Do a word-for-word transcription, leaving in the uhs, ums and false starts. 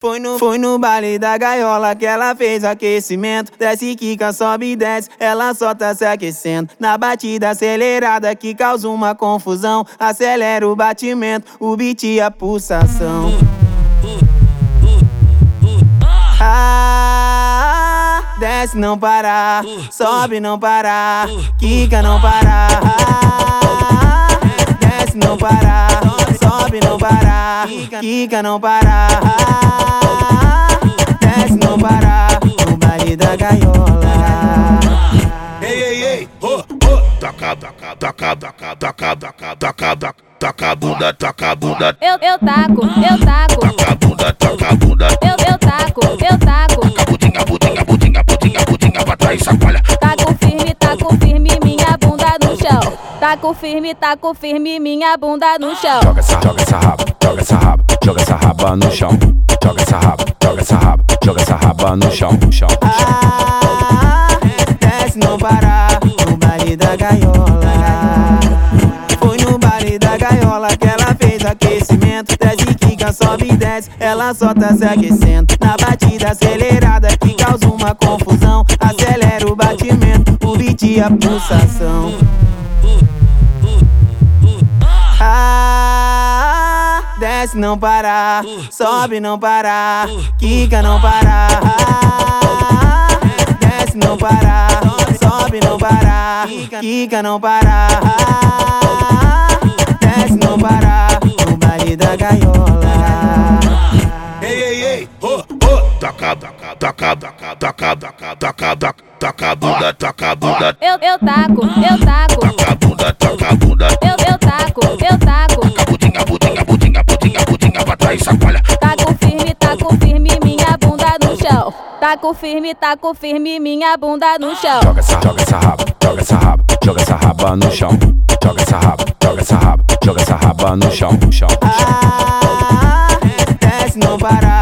Foi no, foi no baile da gaiola que ela fez aquecimento. Desce, quica, sobe e desce, ela só tá se aquecendo. Na batida acelerada que causa uma confusão. Acelera o batimento, o beat e a pulsação. Ah, desce não parar, sobe não parar, quica não parar. Ah, desce não parar, sobe não parar, quica não parar. Ah, desce não parar, no baile da gaiola. Ei, ei, ei, oh, oh. Taca, taca, taca, taca, taca, taca, taca, taca, taca a bunda, taca a bunda. Eu, eu taco, eu taco. Taca a bunda, taca a bunda. Eu, eu taco, eu taco. Budinga, budinga, budinga, budinga, budinga, pra trás, chacoalha. Taco firme, taco firme, minha bunda no chão. Taco firme, taco firme, minha bunda no chão. Joga essa, joga essa raba, joga essa raba, joga essa raba no chão. Joga essa raba, joga essa raba, joga essa raba no chão, chão, chão. Ah, desce não parar, no baile da gaiola. Foi no baile da gaiola que ela fez aquecimento. Desce, quica, sobe e desce, ela só tá se aquecendo. Na batida acelerada que causa uma confusão. Acelera o batimento, o beat e a pulsação. Ah, desce não parar, sobe não parar, quica não parar. Ah, desce não parar, sobe não parar, quica não parar. Ah, desce não parar, no baile da gaiola. Ei, ei, ei, oh, oh. Taca, taca, taca, taca, taca, taca, taca, taca, taca a bunda, taca a bunda. Eu, eu taco, eu taco. Taca a bunda, taca a bunda. Eu, eu taco, eu taco. Budinga, budinga, budinga, budinga, budinga, pra trás, chacoalha. Taco firme, taco firme, minha bunda no chão. Taco firme, taco firme, minha bunda no chão. Joga essa, joga essa raba, joga essa raba, joga essa raba no chão. Joga essa raba, joga essa raba, joga essa raba no chão, chão, chão. Ah, desce não parar.